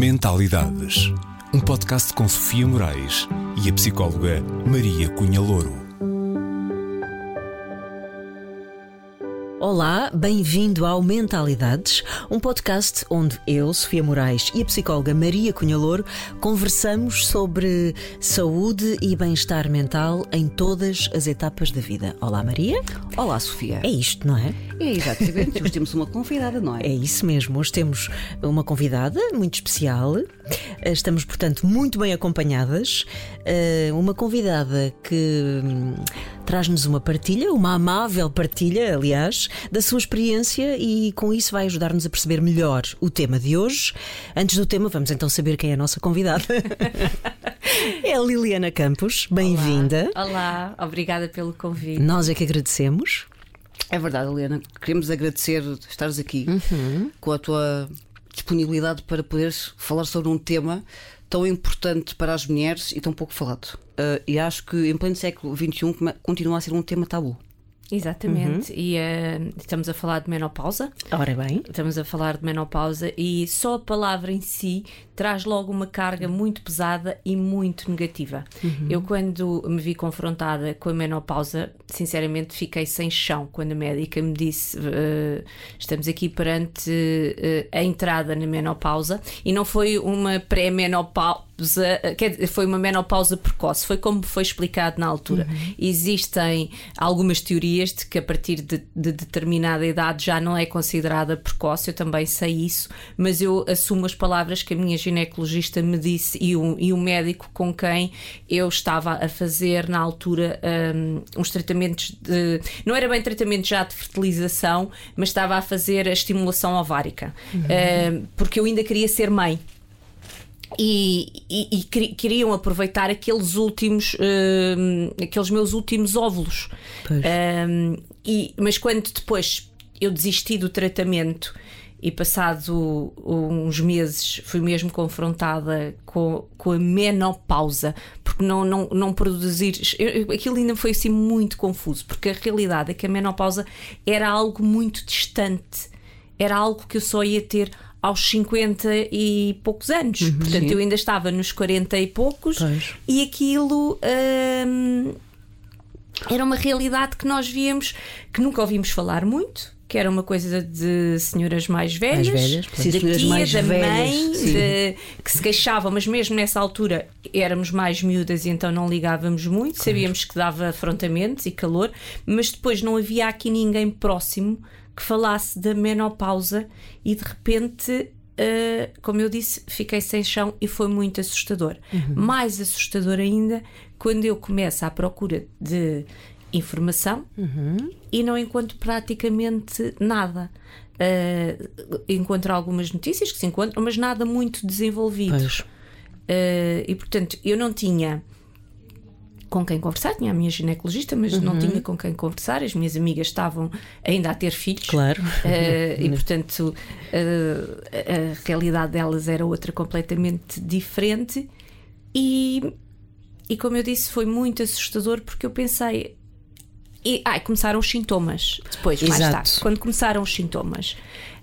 Mentalidades, um podcast com Sofia Moraes e a psicóloga Maria Cunha Louro. Olá, bem-vindo ao Mentalidades, um podcast onde eu, Sofia Moraes, e a psicóloga Maria Cunha Louro conversamos sobre saúde e bem-estar mental em todas as etapas da vida. Olá, Maria. Olá, Sofia. É isto, não é? É exatamente. Hoje temos uma convidada, não é? É isso mesmo. Hoje temos uma convidada muito especial. Estamos, portanto, muito bem acompanhadas. Uma convidada que traz-nos uma partilha, uma amável partilha, aliás, da sua experiência, e com isso vai ajudar-nos a perceber melhor o tema de hoje. Antes do tema, vamos então saber quem é a nossa convidada. É a Liliana Campos. Bem-vinda. Olá, obrigada pelo convite. Nós é que agradecemos. É verdade, Helena. Queremos agradecer estares aqui com a tua disponibilidade para poderes falar sobre um tema tão importante para as mulheres e tão pouco falado. E acho que em pleno século XXI continua a ser um tema tabu. Exatamente, e estamos a falar de menopausa. Ora bem. Estamos a falar de menopausa e só a palavra em si traz logo uma carga muito pesada e muito negativa. Eu, quando me vi confrontada com a menopausa, sinceramente fiquei sem chão quando a médica me disse estamos aqui perante a entrada na menopausa, e não foi uma pré-menopausa, foi uma menopausa precoce, foi como foi explicado na altura. Existem algumas teorias de que a partir de determinada idade já não é considerada precoce, eu também sei isso, mas eu assumo as palavras que a minha ginecologista me disse e o médico com quem eu estava a fazer na altura uns tratamentos não era bem tratamento já de fertilização, mas estava a fazer a estimulação ovárica, porque eu ainda queria ser mãe. E queriam aproveitar aqueles meus últimos óvulos. Mas quando depois eu desisti do tratamento e passado uns meses fui mesmo confrontada com a menopausa, porque não produzir aquilo ainda foi assim muito confuso, porque a realidade é que a menopausa era algo muito distante, era algo que eu só ia ter aos 50 e poucos anos. Portanto, eu ainda estava nos 40 e poucos. Pois. E aquilo era uma realidade que nós víamos, que nunca ouvimos falar muito, que era uma coisa de senhoras mais velhas, da tia, da mãe, que se queixavam, mas mesmo nessa altura éramos mais miúdas e então não ligávamos muito, sabíamos que dava afrontamentos e calor, mas depois não havia aqui ninguém próximo que falasse da menopausa, e de repente, como eu disse, fiquei sem chão e foi muito assustador. Mais assustador ainda quando eu começo à procura de informação e não encontro praticamente nada. Encontro algumas notícias que se encontram, mas nada muito desenvolvido. E portanto eu não tinha com quem conversar, tinha a minha ginecologista, mas não tinha com quem conversar. As minhas amigas estavam ainda a ter filhos, claro. E portanto a realidade delas era outra completamente diferente, e como eu disse, foi muito assustador, porque eu pensei começaram os sintomas depois, mais tarde, quando começaram os sintomas,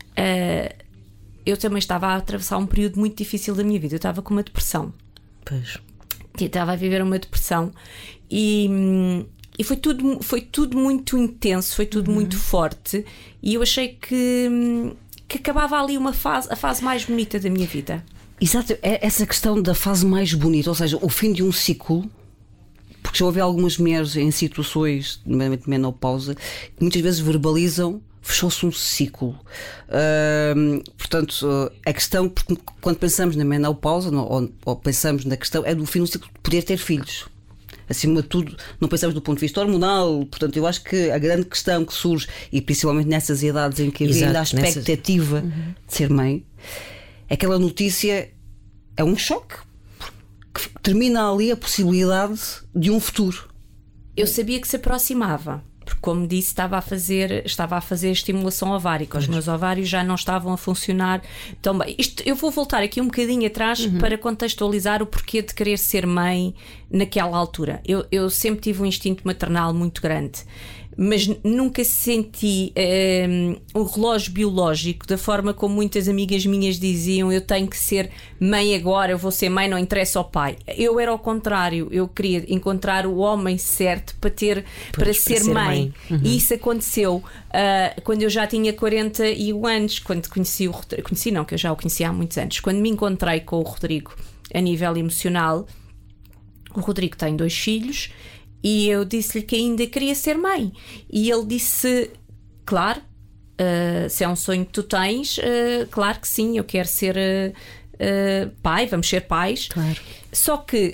eu também estava a atravessar um período muito difícil da minha vida. Eu estava com uma depressão. Pois. Estava a viver uma depressão e foi tudo muito intenso, foi tudo muito forte, e eu achei que acabava ali a fase mais bonita da minha vida. Exato, é essa questão da fase mais bonita, ou seja, o fim de um ciclo, porque já houve algumas mulheres em situações de menopausa que muitas vezes verbalizam: fechou-se um ciclo. Portanto, a questão, porque quando pensamos na menopausa, ou pensamos na questão, é do fim do ciclo de poder ter filhos. Acima de tudo, não pensamos do ponto de vista hormonal. Portanto, eu acho que a grande questão que surge, e principalmente nessas idades em que havia ainda a expectativa de ser mãe, aquela notícia é um choque, porque termina ali a possibilidade de um futuro. Eu sabia que se aproximava, porque, como disse, estava a fazer estimulação ovárica. Os meus ovários já não estavam a funcionar tão bem. Eu vou voltar aqui um bocadinho atrás para contextualizar o porquê de querer ser mãe naquela altura. Eu sempre tive um instinto maternal muito grande. mas nunca senti o relógio biológico da forma como muitas amigas minhas diziam: eu tenho que ser mãe agora, eu vou ser mãe, não interessa ao pai. Eu era ao contrário, eu queria encontrar o homem certo para ser mãe. E isso aconteceu quando eu já tinha 41 anos, quando que eu já o conhecia há muitos anos, quando me encontrei com o Rodrigo a nível emocional. O Rodrigo tem 2 filhos e eu disse-lhe que ainda queria ser mãe. E ele disse: claro, se é um sonho que tu tens, claro que sim, eu quero ser pai, vamos ser pais. Claro. Só que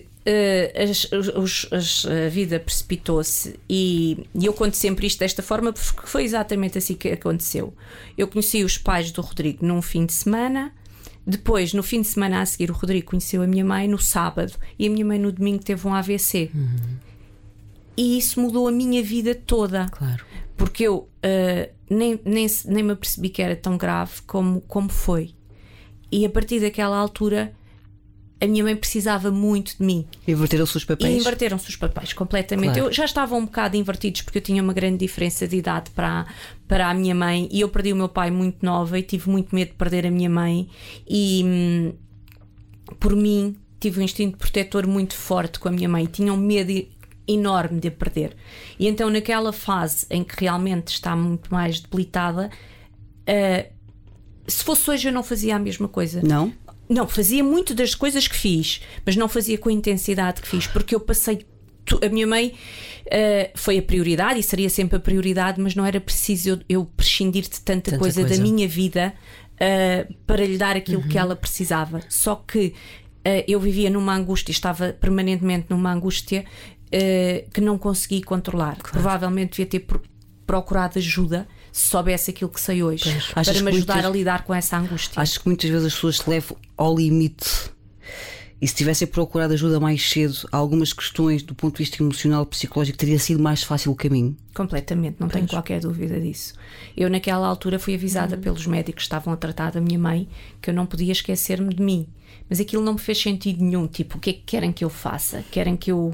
a vida precipitou-se e eu conto sempre isto desta forma porque foi exatamente assim que aconteceu. Eu conheci os pais do Rodrigo num fim de semana. Depois, no fim de semana a seguir, o Rodrigo conheceu a minha mãe no sábado e a minha mãe no domingo teve um AVC. E isso mudou a minha vida toda. Claro. Porque eu nem me apercebi que era tão grave como foi. E a partir daquela altura a minha mãe precisava muito de mim. Inverteram-se os papéis? E inverteram-se os papéis completamente. Claro. Eu já estavam um bocado invertidos porque eu tinha uma grande diferença de idade para a minha mãe e eu perdi o meu pai muito nova e tive muito medo de perder a minha mãe e por mim tive um instinto protetor muito forte com a minha mãe. Tinha um medo enorme de a perder. E então naquela fase em que realmente está muito mais debilitada, se fosse hoje eu não fazia a mesma coisa. Não, fazia muito das coisas que fiz, mas não fazia com a intensidade que fiz, porque eu passei. A minha mãe foi a prioridade e seria sempre a prioridade, mas não era preciso eu prescindir de tanta coisa da minha vida para lhe dar aquilo que ela precisava. Só que eu vivia numa angústia, estava permanentemente numa angústia que não consegui controlar. Claro. Provavelmente devia ter procurado ajuda se soubesse aquilo que sei hoje, para me ajudar a lidar com essa angústia. Acho que muitas vezes as pessoas se levam ao limite e se tivessem procurado ajuda mais cedo, algumas questões do ponto de vista emocional e psicológico teria sido mais fácil o caminho. Completamente, não tenho qualquer dúvida disso. Eu naquela altura fui avisada pelos médicos que estavam a tratar da minha mãe que eu não podia esquecer-me de mim. Mas aquilo não me fez sentido nenhum. Tipo, o que é que querem que eu faça? Querem que eu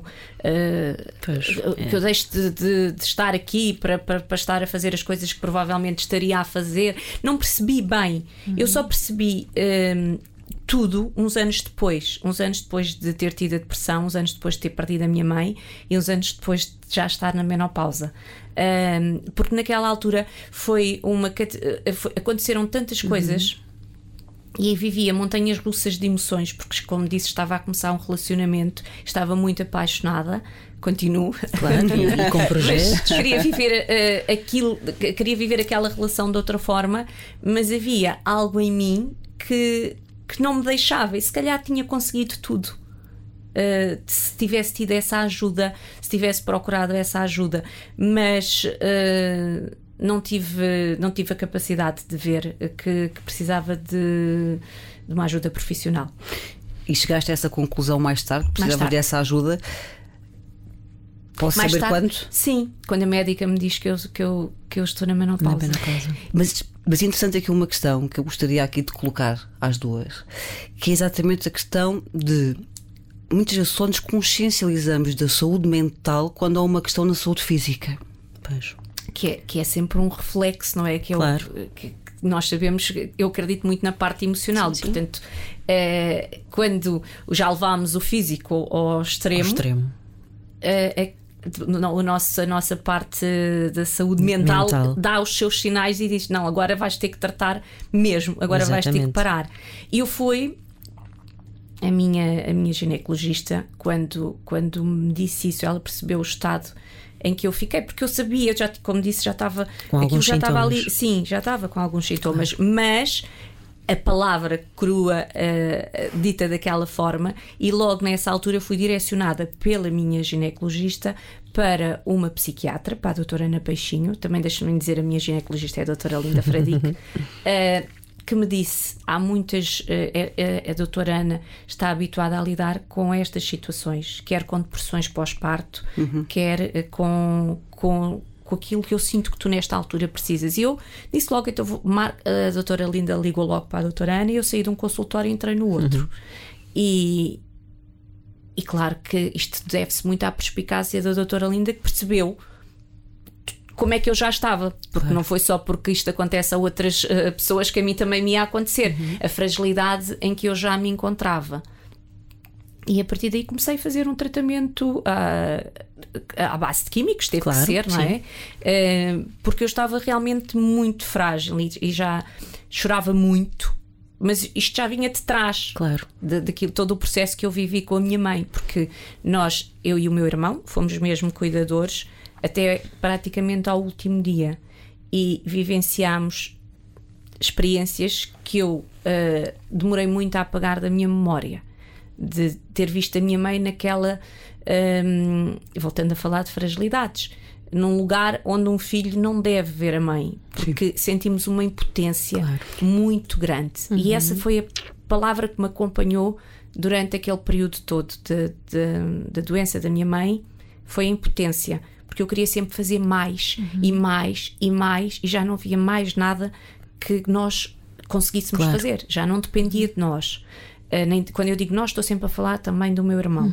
que eu deixe de estar aqui para estar a fazer as coisas que provavelmente estaria a fazer? Não percebi bem. Eu só percebi tudo uns anos depois de ter tido a depressão, uns anos depois de ter perdido a minha mãe e uns anos depois de já estar na menopausa. Porque naquela altura aconteceram tantas coisas. E vivia montanhas russas de emoções, porque, como disse, estava a começar um relacionamento, estava muito apaixonada, continuo, claro, e com projetos. Queria viver queria viver aquela relação de outra forma, mas havia algo em mim que não me deixava, e se calhar tinha conseguido tudo. Se tivesse tido essa ajuda, se tivesse procurado essa ajuda, mas não tive a capacidade de ver que precisava de uma ajuda profissional. E chegaste a essa conclusão mais tarde? Precisava dessa ajuda? Posso mais saber tarde, quando? Sim, quando a médica me diz que eu estou na menopausa. Mas é interessante aqui uma questão que eu gostaria aqui de colocar às duas, que é exatamente a questão de muitas vezes só nos consciencializamos da saúde mental quando há uma questão na saúde física. Pois. Que é sempre um reflexo, não é? Claro. Que nós sabemos, eu acredito muito na parte emocional. Sim. Portanto, quando já levámos o físico ao extremo. A nossa parte da saúde mental dá os seus sinais e diz: não, agora vais ter que tratar mesmo, agora vais ter que parar. E eu fui. A minha ginecologista, quando me disse isso, ela percebeu o estado em que eu fiquei, porque eu sabia, como disse, já estava com alguns sintomas. Estava ali, sim, já estava com alguns sintomas, claro. Mas a palavra crua dita daquela forma, e logo nessa altura fui direcionada pela minha ginecologista para uma psiquiatra, para a doutora Ana Peixinho. Também deixa-me dizer, a minha ginecologista é a doutora Linda Fradique, que me disse, há muitas, a doutora Ana está habituada a lidar com estas situações, quer com depressões pós-parto, quer com aquilo que eu sinto que tu nesta altura precisas. E eu disse logo, então a doutora Linda ligou logo para a doutora Ana e eu saí de um consultório e entrei no outro. E claro que isto deve-se muito à perspicácia da doutora Linda, que percebeu como é que eu já estava, porque não foi só porque isto acontece a outras pessoas que a mim também me ia acontecer, a fragilidade em que eu já me encontrava. E a partir daí comecei a fazer um tratamento à base de químicos, teve que ser, não é? Porque eu estava realmente muito frágil e já chorava muito, mas isto já vinha de trás, daquilo, todo o processo que eu vivi com a minha mãe, porque eu e o meu irmão, fomos mesmo cuidadores até praticamente ao último dia e vivenciámos experiências que eu demorei muito a apagar da minha memória, de ter visto a minha mãe naquela, voltando a falar de fragilidades, num lugar onde um filho não deve ver a mãe, porque sentimos uma impotência muito grande. E essa foi a palavra que me acompanhou durante aquele período todo da doença da minha mãe, foi a impotência, porque eu queria sempre fazer mais e mais e mais, e já não havia mais nada que nós conseguíssemos fazer, já não dependia de nós. Quando eu digo nós, estou sempre a falar também do meu irmão,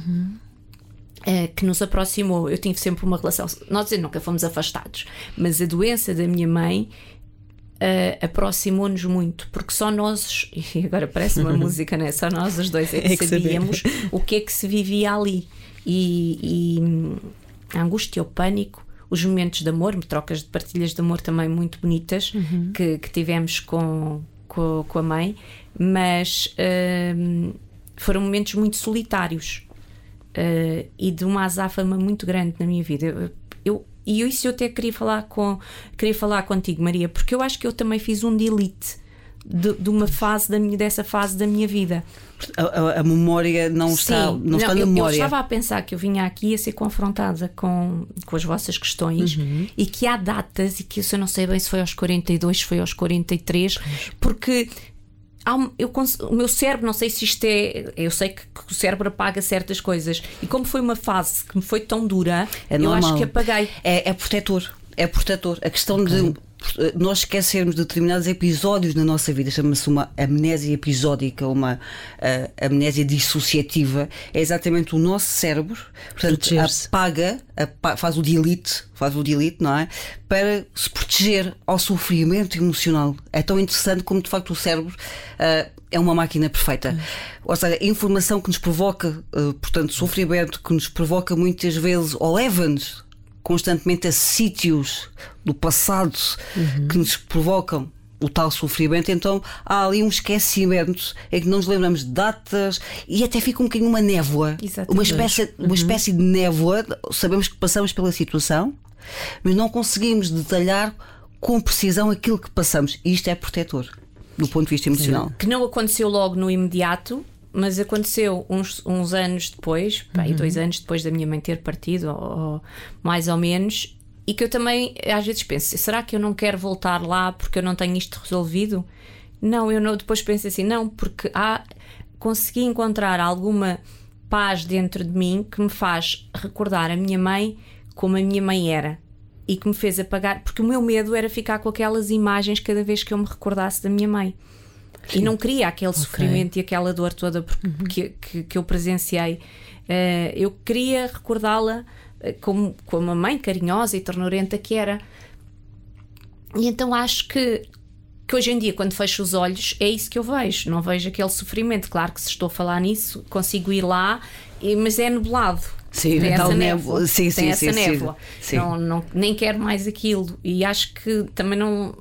que nos aproximou. Eu tive sempre uma relação, nós nunca fomos afastados, mas a doença da minha mãe aproximou-nos muito, porque só nós, e agora parece uma música, não é? Só nós os dois é que sabíamos o que é que se vivia ali, e a angústia, o pânico, os momentos de amor, trocas de partilhas de amor também muito bonitas que tivemos com a mãe, mas foram momentos muito solitários e de uma azáfama muito grande na minha vida. E isso eu até queria falar contigo, Maria, porque eu acho que eu também fiz um delete de uma fase dessa fase da minha vida. A memória não está na memória. Eu estava a pensar que eu vinha aqui a ser confrontada com as vossas questões e que há datas, e que eu não sei bem se foi aos 42, se foi aos 43, porque o meu cérebro, não sei se isto é, eu sei que o cérebro apaga certas coisas, e como foi uma fase que me foi tão dura, eu acho que apaguei. É protetor. A questão de nós esquecermos de determinados episódios na nossa vida, chama-se uma amnésia episódica, uma amnésia dissociativa. É exatamente o nosso cérebro, portanto, apaga, faz o delete, não é? Para se proteger ao sofrimento emocional. É tão interessante como de facto o cérebro é uma máquina perfeita. Ou seja, a informação que nos provoca, portanto, sofrimento, que nos provoca muitas vezes, ou leva-nos constantemente a sítios do passado que nos provocam o tal sofrimento. Então há ali um esquecimento em que não nos lembramos de datas, e até fica um bocadinho uma névoa, uma espécie de névoa. Sabemos que passamos pela situação, mas não conseguimos detalhar com precisão aquilo que passamos, e isto é protetor do ponto de vista emocional. Que não aconteceu logo no imediato, mas aconteceu uns anos depois, 2 anos depois da minha mãe ter partido, ou mais ou menos, e que eu também às vezes penso, será que eu não quero voltar lá porque eu não tenho isto resolvido? Não, eu não, depois penso assim, não, porque consegui encontrar alguma paz dentro de mim que me faz recordar a minha mãe como a minha mãe era, e que me fez apagar, porque o meu medo era ficar com aquelas imagens cada vez que eu me recordasse da minha mãe. E não queria aquele sofrimento e aquela dor toda que eu presenciei. Eu queria recordá-la como uma mãe carinhosa e ternurenta que era. E então acho que hoje em dia, quando fecho os olhos, é isso que eu vejo. Não vejo aquele sofrimento. Claro que se estou a falar nisso, consigo ir lá, mas é nublado. Sim, tem essa névoa. Tem essa névoa. Não, nem quero mais aquilo. E acho que também não.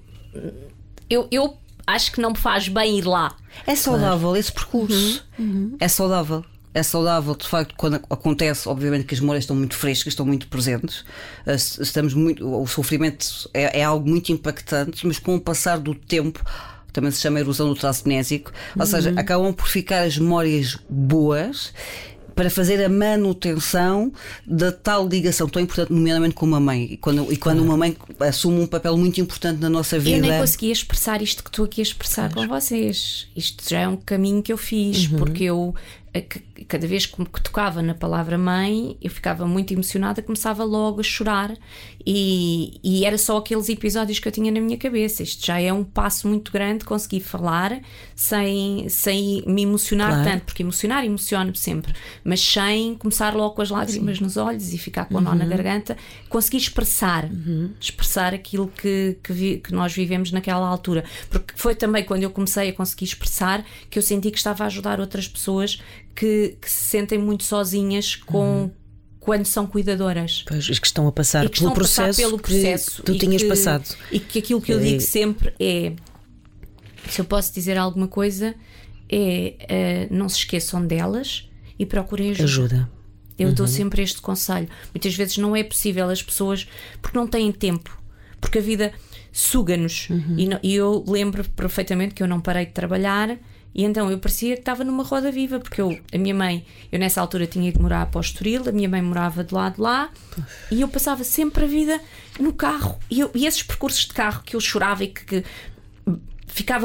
Eu acho que não me faz bem ir lá. É saudável esse percurso. É saudável. É saudável, de facto, quando acontece, obviamente que as memórias estão muito frescas, estão muito presentes. O sofrimento é algo muito impactante, mas com o passar do tempo, também se chama erosão do traço mnésico, ou seja, acabam por ficar as memórias boas para fazer a manutenção da tal ligação tão importante, nomeadamente com uma mãe. E quando uma mãe assume um papel muito importante na nossa vida. Eu nem conseguia expressar isto que estou aqui a expressar com vocês. Isto já é um caminho que eu fiz, porque eu cada vez que tocava na palavra mãe, eu ficava muito emocionada, começava logo a chorar, e era só aqueles episódios que eu tinha na minha cabeça. Isto já é um passo muito grande, conseguir falar sem me emocionar tanto, porque emociono-me sempre, mas sem começar logo com as lágrimas nos olhos e ficar com o nó na garganta. Consegui expressar aquilo que nós vivemos naquela altura, porque foi também quando eu comecei a conseguir expressar que eu senti que estava a ajudar outras pessoas que se sentem muito sozinhas quando são cuidadoras. Pois, que estão a passar pelo processo que tu tinhas passado. E que aquilo que eu digo sempre é, se eu posso dizer alguma coisa, não se esqueçam delas e procurem ajuda. Eu dou sempre este conselho. Muitas vezes não é possível as pessoas, porque não têm tempo, porque a vida suga-nos. E eu lembro perfeitamente que eu não parei de trabalhar, e então eu parecia que estava numa roda viva, porque a minha mãe, eu nessa altura tinha que morar para o Estoril, a minha mãe morava do lado de lá, e eu passava sempre a vida no carro, e esses percursos de carro que eu chorava e que ficava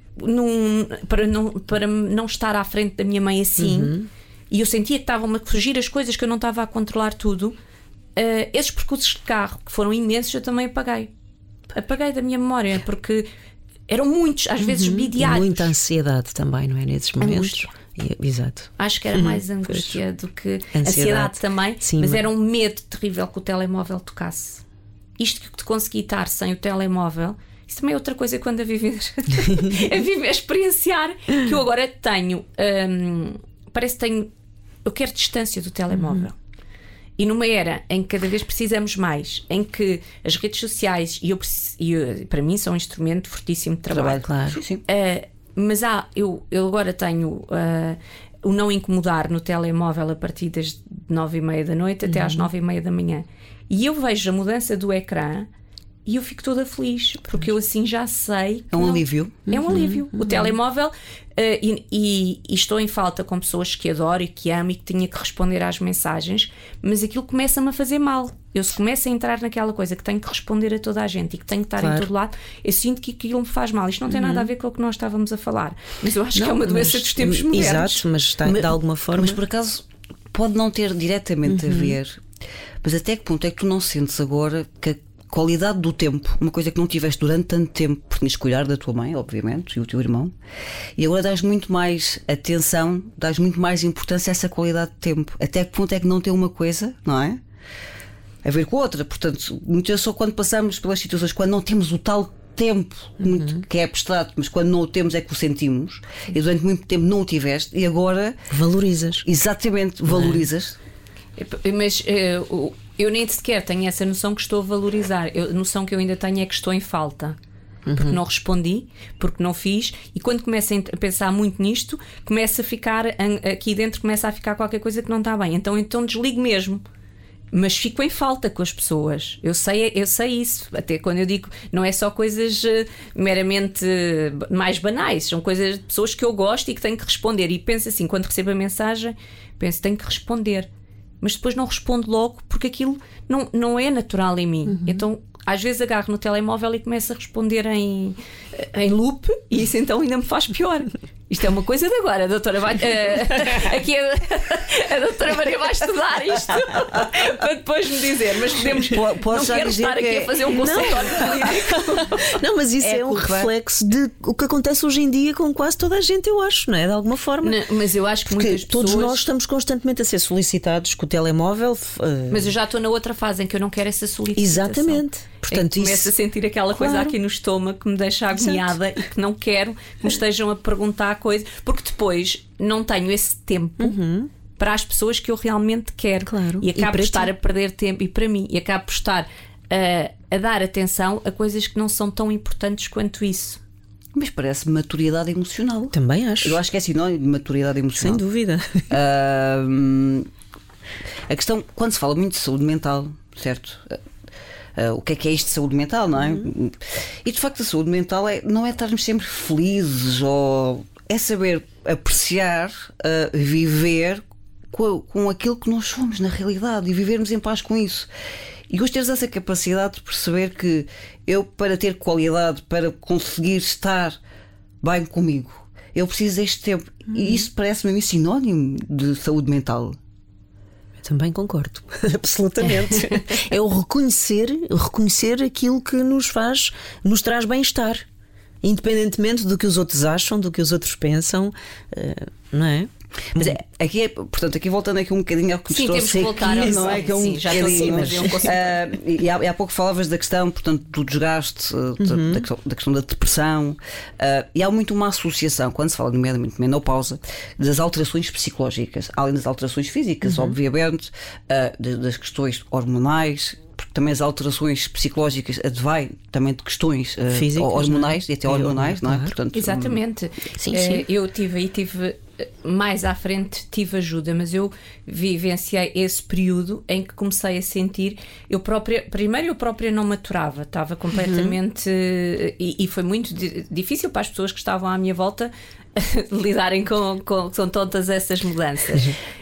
para não estar à frente da minha mãe assim, e eu sentia que estavam a fugir as coisas, que eu não estava a controlar tudo. Esses percursos de carro, que foram imensos, eu também apaguei da minha memória, porque eram muitos, às vezes bidiários. Muita ansiedade também, não é? Nesses momentos. Exato. Acho que era mais angústia do que ansiedade também. Sim, mas era um medo terrível que o telemóvel tocasse. Isto que te consegui estar sem o telemóvel, isso também é outra coisa quando a viver a experienciar, que eu agora tenho, parece que tenho, eu quero distância do telemóvel. E numa era em que cada vez precisamos mais, em que as redes sociais, para mim, são um instrumento fortíssimo de trabalho. Claro. Sim. Mas eu agora tenho o não incomodar no telemóvel a partir das 9h30 da noite até às 9h30 da manhã. E eu vejo a mudança do ecrã e eu fico toda feliz, porque eu assim já sei. É um alívio. É um alívio. O telemóvel, e estou em falta com pessoas que adoro e que amo e que tinha que responder às mensagens, mas aquilo começa-me a fazer mal. Eu, se começo a entrar naquela coisa que tenho que responder a toda a gente e que tenho que estar em todo lado, eu sinto que aquilo me faz mal. Isto não tem nada a ver com o que nós estávamos a falar, mas eu acho que é uma doença dos tempos modernos. Exato, mas está de alguma forma. Mas por acaso pode não ter diretamente a ver, mas até que ponto é que tu não sentes agora que a qualidade do tempo, uma coisa que não tiveste durante tanto tempo, porque tinhas de cuidar da tua mãe, obviamente, e o teu irmão, e agora dás muito mais atenção, dás muito mais importância a essa qualidade de tempo. Até que ponto é que não tem uma coisa, não é, a ver com outra? Portanto, muitas vezes só quando passamos pelas situações, quando não temos o tal tempo, muito, que é abstrato, mas quando não o temos é que o sentimos, e durante muito tempo não o tiveste, e agora valorizas. Exatamente, valorizas. Mas eu nem sequer tenho essa noção que estou a valorizar. A noção que eu ainda tenho é que estou em falta, porque não respondi, porque não fiz. E quando começo a pensar muito nisto, começa a ficar aqui dentro, começa a ficar qualquer coisa que não está bem. Então desligo mesmo, mas fico em falta com as pessoas. Eu sei isso. Até quando eu digo, não é só coisas meramente mais banais, são coisas de pessoas que eu gosto e que tenho que responder. E penso assim, quando recebo a mensagem, penso, tenho que responder, mas depois não respondo logo, porque aquilo não é natural em mim. Então às vezes agarro no telemóvel e começo a responder em loop, e isso então ainda me faz pior. Isto é uma coisa de agora, a doutora vai aqui a doutora Maria vai estudar isto para depois me dizer, mas podemos, não quero estar aqui a fazer um consultório clínico. Não, mas isso é um reflexo de o que acontece hoje em dia com quase toda a gente, eu acho, não é? De alguma forma. Não, mas eu acho que muitas pessoas, todos nós estamos constantemente a ser solicitados com o telemóvel. Mas eu já estou na outra fase em que eu não quero essa solicitação. Exatamente. Portanto, começo a sentir aquela coisa aqui no estômago que me deixa agoniada. Exato. E que não quero que me estejam a perguntar coisas, porque depois não tenho esse tempo para as pessoas que eu realmente quero. Claro. E acabo por estar a perder tempo, e para mim, e acabo por estar a dar atenção a coisas que não são tão importantes quanto isso. Mas parece maturidade emocional. Também acho. Eu acho que é sinónimo de maturidade emocional. Sem dúvida. A questão, quando se fala muito de saúde mental, certo? O que é isto de saúde mental, não é? E de facto a saúde mental não é estarmos sempre felizes, ou é saber apreciar, viver com aquilo que nós somos na realidade e vivermos em paz com isso. E hoje teres essa capacidade de perceber que eu, para ter qualidade, para conseguir estar bem comigo, eu preciso deste tempo. E isso parece-me sinónimo de saúde mental. Também concordo, absolutamente. É o reconhecer aquilo que nos traz bem-estar, independentemente do que os outros acham, do que os outros pensam, não é? Mas portanto, aqui voltando aqui um bocadinho ao que sim, temos que voltar aqui, não é? Que é um já estou assim, mas eu consigo. E há pouco falavas da questão, portanto, do desgaste, da questão da depressão, e há muito uma associação, quando se fala nomeadamente de menopausa, das alterações psicológicas, além das alterações físicas, obviamente, das questões hormonais. Porque também as alterações psicológicas advêm também de questões físicas, hormonais, e até hormonais, não é? Portanto, exatamente. Sim. Eu tive mais à frente, tive ajuda, mas eu vivenciei esse período em que comecei a sentir, eu própria não maturava, estava completamente e foi muito difícil para as pessoas que estavam à minha volta lidarem com são todas essas mudanças.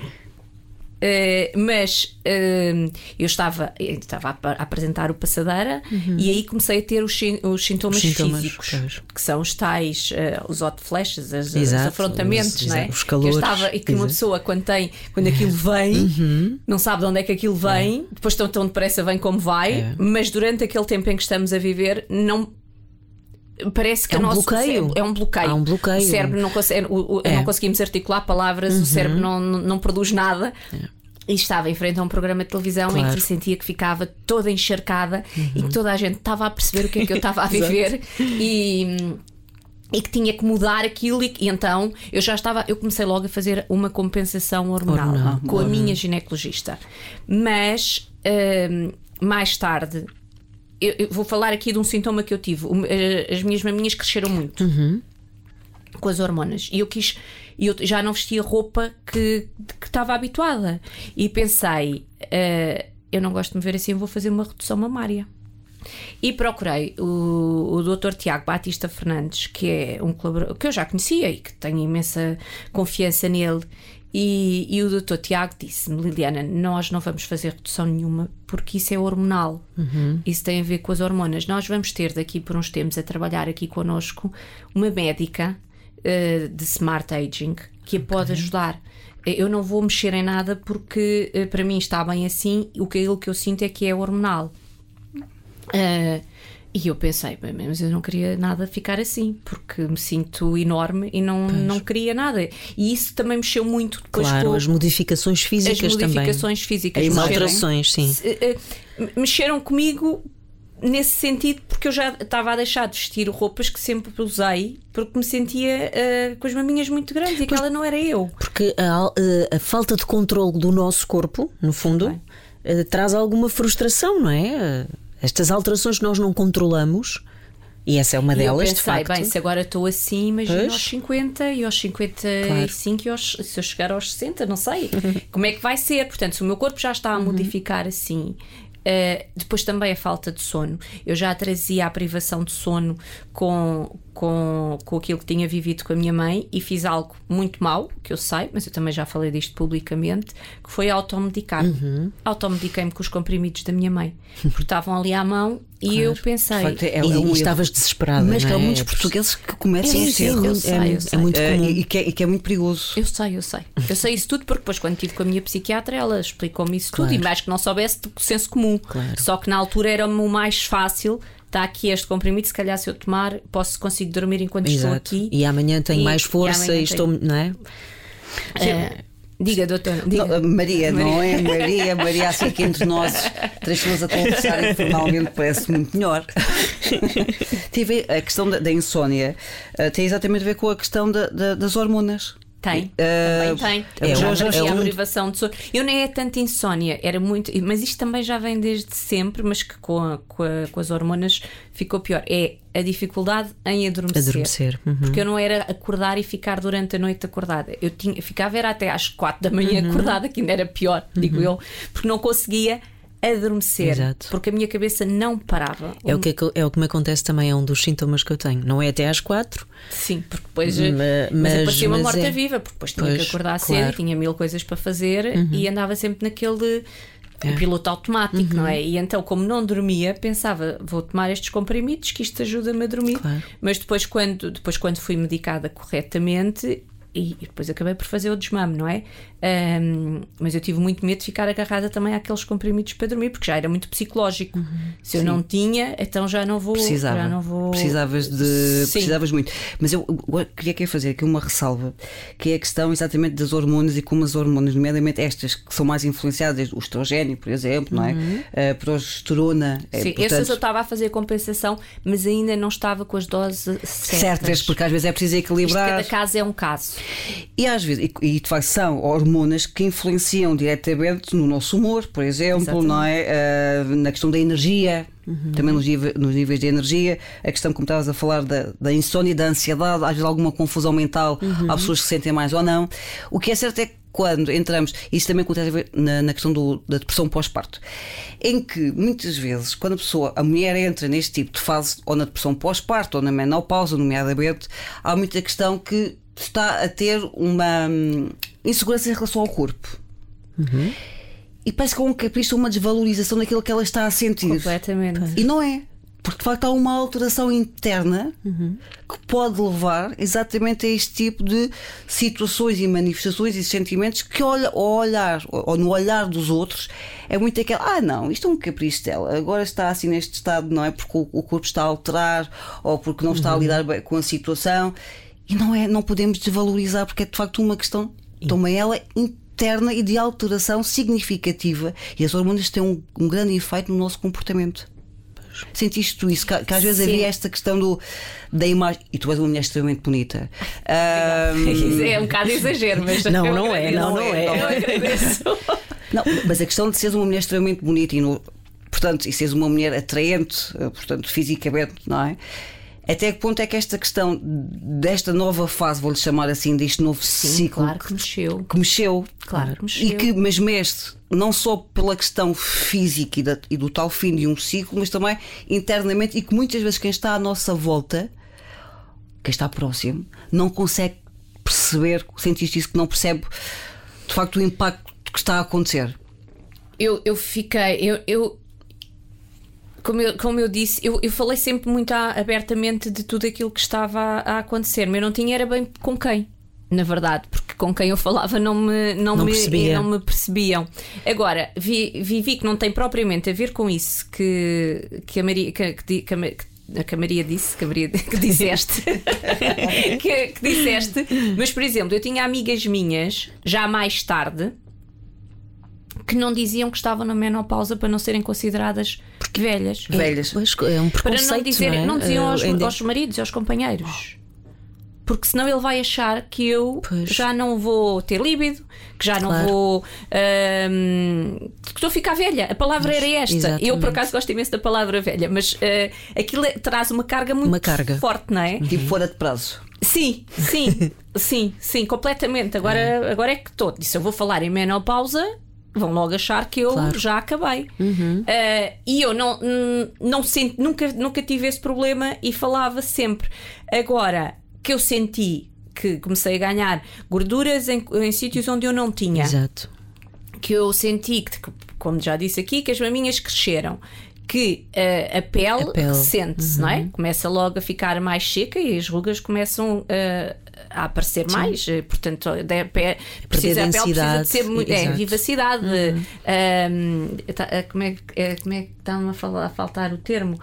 Mas eu estava a apresentar o Passadeira e aí comecei a ter os sintomas físicos, claro. Que são os tais, os hot flashes, os afrontamentos, não é? Os calores. E que uma pessoa, quando aquilo vem, não sabe de onde é que aquilo vem, depois tão depressa vem como vai, mas durante aquele tempo em que estamos a viver, não. Parece que é um bloqueio. É um bloqueio. Há um bloqueio. O cérebro não conseguimos articular palavras, o cérebro não produz nada. E estava em frente a um programa de televisão, claro, em que sentia que ficava toda encharcada e que toda a gente estava a perceber o que é que eu estava a viver e que tinha que mudar aquilo, e então eu comecei logo a fazer uma compensação hormonal com a minha ginecologista. Mas mais tarde eu vou falar aqui de um sintoma que eu tive. As minhas maminhas cresceram muito com as hormonas e eu já não vestia roupa que estava habituada e pensei, eu não gosto de me ver assim, vou fazer uma redução mamária. E procurei o Dr. Tiago Batista Fernandes, que é um colaborador que eu já conhecia e que tenho imensa confiança nele. E o Dr. Tiago disse-me: Liliana, nós não vamos fazer redução nenhuma porque isso é hormonal, isso tem a ver com as hormonas. Nós vamos ter daqui por uns tempos a trabalhar aqui connosco uma médica de Smart Aging que a pode ajudar. Eu não vou mexer em nada porque para mim está bem assim, aquilo que eu sinto é que é hormonal. E eu pensei, bem, mas eu não queria nada ficar assim, porque me sinto enorme e não queria nada. E isso também mexeu muito depois. Claro, as modificações físicas também. As modificações físicas. As alterações, sim. Mexeram comigo nesse sentido, porque eu já estava a deixar de vestir roupas que sempre usei, porque me sentia com as maminhas muito grandes e aquela não era eu. Porque a falta de controle do nosso corpo, no fundo, traz alguma frustração, não é? Estas alterações que nós não controlamos, e essa é uma delas, eu pensei, de facto. Bem, se agora estou assim, imagina aos 50 e aos 55 claro. E se eu chegar aos 60, não sei como é que vai ser. Portanto, se o meu corpo já está a modificar assim, depois também a falta de sono. Eu já trazia a privação de sono com aquilo que tinha vivido com a minha mãe e fiz algo muito mau, que eu sei, mas eu também já falei disto publicamente, que foi automedicar-me. Automediquei-me com os comprimidos da minha mãe, porque estavam ali à mão. E eu pensei, e estavas desesperada. Mas que há muitos portugueses portugueses que começam a ser. Eu sei. É muito comum. E que é muito perigoso. Eu sei isso tudo, porque depois, quando estive com a minha psiquiatra, ela explicou-me isso tudo, e mais que não soubesse do senso comum. Claro. Só que na altura era o mais fácil. Está aqui este comprimido, se calhar se eu tomar consigo dormir enquanto estou aqui. E amanhã tenho mais força e estou, não é? Diga, doutora. Diga. Não, Maria, não é? Maria, assim que entre nós, três pessoas a conversar informalmente parece muito melhor. Tive a questão da insónia, tem exatamente a ver com a questão das hormonas. Tem, também tem. A privação de sono. Eu nem é tanto insónia, era muito. Mas isto também já vem desde sempre, mas que com as hormonas ficou pior. É a dificuldade em adormecer. Porque eu não era acordar e ficar durante a noite acordada. Ficava era até às 4 da manhã acordada, que ainda era pior, digo eu, porque não conseguia adormecer. Exato. Porque a minha cabeça não parava. É o que me acontece também, é um dos sintomas que eu tenho. Não é até às 4. Sim, porque depois mas aparecia uma morta-viva, porque depois tinha que acordar cedo, tinha 1000 coisas para fazer e andava sempre naquele o piloto automático, não é? E então, como não dormia, pensava, vou tomar estes comprimidos, que isto ajuda-me a dormir. Claro. Mas depois quando fui medicada corretamente, e depois acabei por fazer o desmame, não é? Mas eu tive muito medo de ficar agarrada também àqueles comprimidos para dormir, porque já era muito psicológico. Se eu não tinha, então já não vou. Precisavas muito. Mas eu queria fazer aqui uma ressalva, que é a questão exatamente das hormonas e como as hormonas, nomeadamente estas que são mais influenciadas, o estrogênio, por exemplo, não é? A progesterona. Sim, portanto, essas eu estava a fazer compensação, mas ainda não estava com as doses certas. Porque às vezes é preciso equilibrar. Cada caso é um caso. E às vezes, e de facto são hormonas que influenciam diretamente no nosso humor, por exemplo, não é? Na questão da energia, também nos níveis de energia, a questão, como estavas a falar, da insónia, da ansiedade, às vezes alguma confusão mental, há pessoas que sentem mais ou não. O que é certo é que quando entramos, isso também acontece na questão da depressão pós-parto, em que muitas vezes, quando a mulher entra neste tipo de fase, ou na depressão pós-parto, ou na menopausa, nomeadamente, há muita questão que está a ter uma insegurança em relação ao corpo. E parece que é um capricho, uma desvalorização daquilo que ela está a sentir. Completamente. E não é. Porque de facto há uma alteração interna que pode levar exatamente a este tipo de situações e manifestações e sentimentos que no olhar dos outros é muito aquela, não, isto é um capricho dela, agora está assim neste estado, não é? Porque o corpo está a alterar ou porque não está a lidar bem com a situação. E não podemos desvalorizar, porque é de facto uma questão, também ela interna e de alteração significativa, e as hormonas têm um grande efeito no nosso comportamento. Sentiste tu isso? Que às vezes havia esta questão da imagem, e tu és uma mulher extremamente bonita. É um bocado exagero, mas não é. Eu agradeço. Não, mas a questão de seres uma mulher extremamente bonita portanto, e seres uma mulher atraente, portanto, fisicamente, não é? Até que ponto é que esta questão desta nova fase, vou-lhe chamar assim, deste novo ciclo, claro que mexeu. Claro que mexeu. E que mas mexe não só pela questão física e do tal fim de um ciclo, mas também internamente, e que muitas vezes quem está à nossa volta, quem está próximo, não consegue perceber, sentiste isso, que não percebe de facto o impacto que está a acontecer. Eu fiquei. Como eu disse, eu falei sempre muito abertamente de tudo aquilo que estava a acontecer, mas eu não tinha era bem com quem, na verdade, porque com quem eu falava não me percebiam. Agora, vi que não tem propriamente a ver com isso que a Maria que disseste que disseste, mas por exemplo, eu tinha amigas minhas já mais tarde que não diziam que estavam na menopausa para não serem consideradas velhas. É um preconceito, para não dizerem, não diziam aos maridos e aos companheiros. Porque senão ele vai achar que eu já não vou ter líbido, que já não vou que estou a ficar velha. A palavra era esta. Exatamente. Eu por acaso gosto imenso da palavra velha, mas aquilo traz uma carga muito forte, não é? Tipo fora de prazo. Sim, completamente. Agora é que estou. Se eu vou falar em menopausa, vão logo achar que eu já acabei. E eu nunca tive esse problema e falava sempre. Agora que eu senti que comecei a ganhar gorduras em sítios onde eu não tinha. Exato. Que eu senti que, como já disse aqui, que as maminhas cresceram, que a pele sente-se, não é? Começa logo a ficar mais seca e as rugas começam a aparecer mais. Portanto, a pele precisa de ser vivacidade. Como é que está-me a faltar o termo?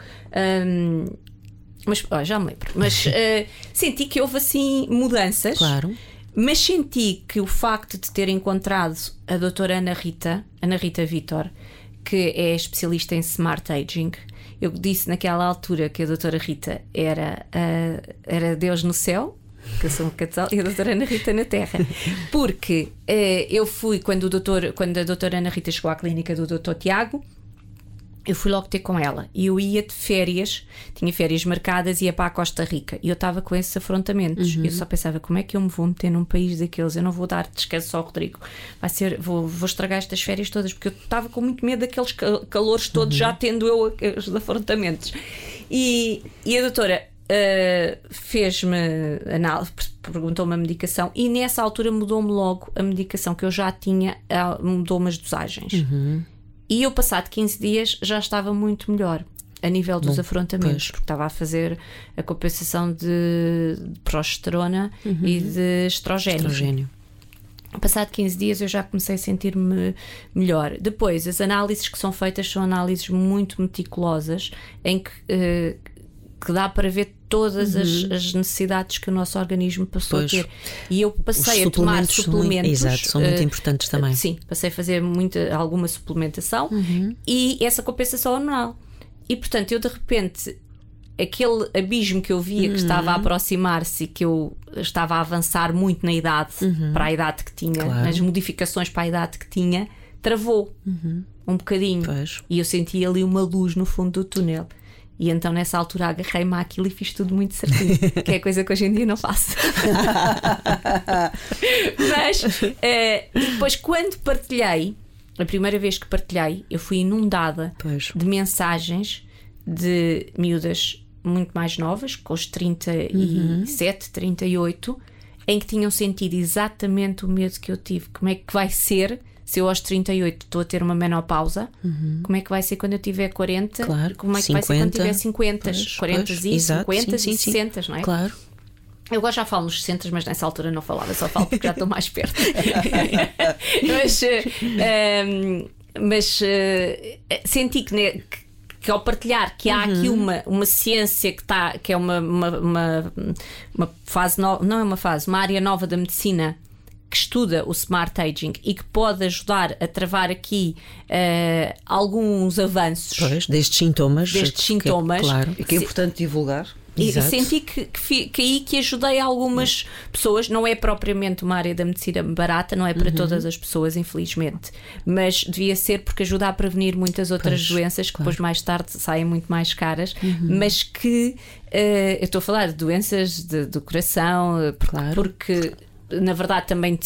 Mas já me lembro. Mas senti que houve assim mudanças. Claro. Mas senti que o facto de ter encontrado a doutora Ana Rita Vítor, que é especialista em Smart Aging, eu disse naquela altura que a doutora Rita era Deus no céu, que eu sou um casal, e a doutora Ana Rita na terra. Porque eu fui, quando a doutora Ana Rita chegou à clínica do doutor Tiago, eu fui logo ter com ela e eu ia de férias, tinha férias marcadas, ia para a Costa Rica e eu estava com esses afrontamentos. Eu só pensava, como é que eu me vou meter num país daqueles? Eu não vou dar descanso ao Rodrigo, vou estragar estas férias todas, porque eu estava com muito medo daqueles calores todos, já tendo eu os afrontamentos. E a doutora fez-me análise, perguntou-me a medicação e nessa altura mudou-me logo a medicação que eu já tinha, mudou-me as dosagens. E eu, passado 15 dias, já estava muito melhor a nível dos afrontamentos, porque estava a fazer a compensação de progesterona e de estrogênio. Passado 15 dias eu já comecei a sentir-me melhor. Depois, as análises que são feitas são análises muito meticulosas, em que dá para ver todas as necessidades que o nosso organismo passou a ter. E eu passei a tomar suplementos. São muito importantes também. Sim, passei a fazer alguma suplementação e essa compensação hormonal. E portanto, eu de repente, aquele abismo que eu via que estava a aproximar-se e que eu estava a avançar muito na idade, para a idade que tinha, nas modificações para a idade que tinha, travou um bocadinho. E eu senti ali uma luz no fundo do túnel. E então nessa altura agarrei-me àquilo e fiz tudo muito certinho, que é coisa que hoje em dia não faço. Mas depois, quando partilhei, a primeira vez que partilhei, eu fui inundada de mensagens de miúdas muito mais novas, com os 37, 38, em que tinham sentido exatamente o medo que eu tive. Como é que vai ser se eu aos 38 estou a ter uma menopausa? Como é que vai ser quando eu tiver 40? Como é que 50, vai ser quando tiver 50? 40 e 50 e 60, não é? Claro. Eu agora já falo nos 60, mas nessa altura não falava, só falo porque já estou mais perto. mas senti que ao partilhar que há aqui uma ciência que é uma fase nova, não é uma fase, uma área nova da medicina que estuda o Smart Aging e que pode ajudar a travar aqui alguns avanços destes sintomas. Claro. E que é importante divulgar. E senti que ajudei algumas pessoas. Não é propriamente uma área da medicina barata, não é para todas as pessoas, infelizmente, mas devia ser, porque ajuda a prevenir muitas outras doenças que depois mais tarde saem muito mais caras, mas que eu estou a falar de doenças do coração, porque na verdade também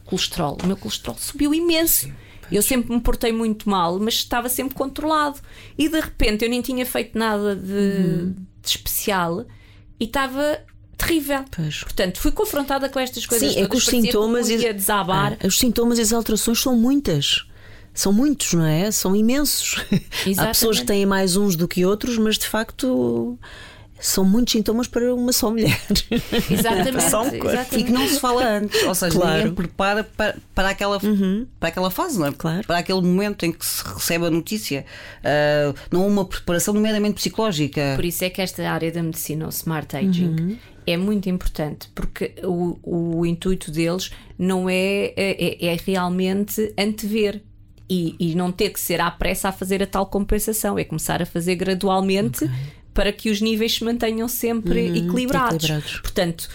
o meu colesterol subiu imenso. Eu sempre me portei muito mal, mas estava sempre controlado. E de repente eu nem tinha feito nada de especial e estava terrível. Portanto, fui confrontada com estas coisas. Sim, é que os sintomas e desabar. Os sintomas e as alterações são muitas. São muitos, não é? São imensos. Há pessoas que têm mais uns do que outros, mas de facto são muitos sintomas para uma só mulher. Exatamente. E que não se fala antes. Ou seja, ninguém prepara para aquela fase, não é? Para aquele momento em que se recebe a notícia. Não há uma preparação nomeadamente psicológica. Por isso é que esta área da medicina, o Smart Aging, é muito importante, porque o intuito deles não é realmente antever. E não ter que ser à pressa a fazer a tal compensação. É começar a fazer gradualmente para que os níveis se mantenham sempre equilibrados. Portanto,